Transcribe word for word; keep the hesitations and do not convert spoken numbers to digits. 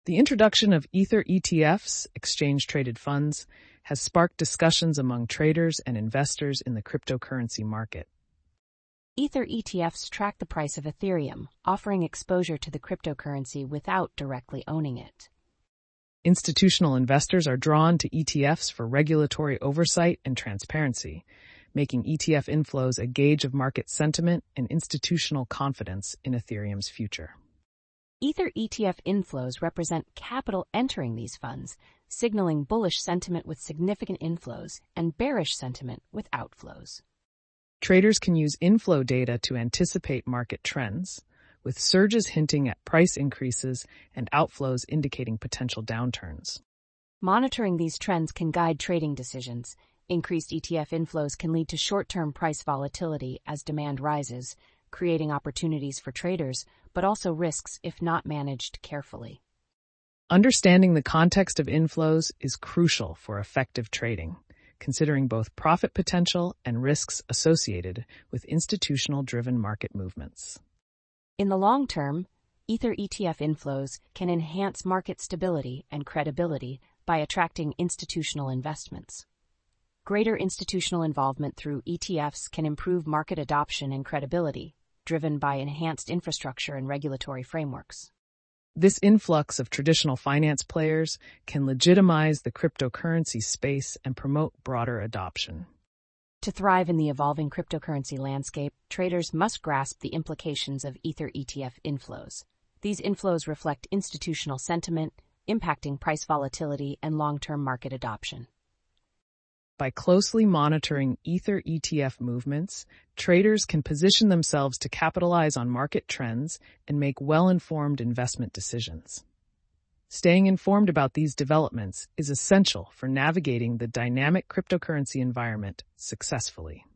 The introduction of Ether E T Fs, exchange-traded funds, has sparked discussions among traders and investors in the cryptocurrency market. Ether E T Fs track the price of Ethereum, offering exposure to the cryptocurrency without directly owning it. Institutional investors are drawn to E T Fs for regulatory oversight and transparency, making E T F inflows a gauge of market sentiment and institutional confidence in Ethereum's future. Ether E T F inflows represent capital entering these funds, signaling bullish sentiment with significant inflows and bearish sentiment with outflows. Traders can use inflow data to anticipate market trends, with surges hinting at price increases and outflows indicating potential downturns. Monitoring these trends can guide trading decisions. Increased E T F inflows can lead to short-term price volatility as demand rises, creating opportunities for traders, but also risks if not managed carefully. Understanding the context of inflows is crucial for effective trading, considering both profit potential and risks associated with institutional-driven market movements. In the long term, Ether E T F inflows can enhance market stability and credibility by attracting institutional investments. Greater institutional involvement through E T Fs can improve market adoption and credibility, driven by enhanced infrastructure and regulatory frameworks. This influx of traditional finance players can legitimize the cryptocurrency space and promote broader adoption. To thrive in the evolving cryptocurrency landscape, traders must grasp the implications of Ether E T F inflows. These inflows reflect institutional sentiment, impacting price volatility and long-term market adoption. By closely monitoring Ether E T F movements, traders can position themselves to capitalize on market trends and make well-informed investment decisions. Staying informed about these developments is essential for navigating the dynamic cryptocurrency environment successfully.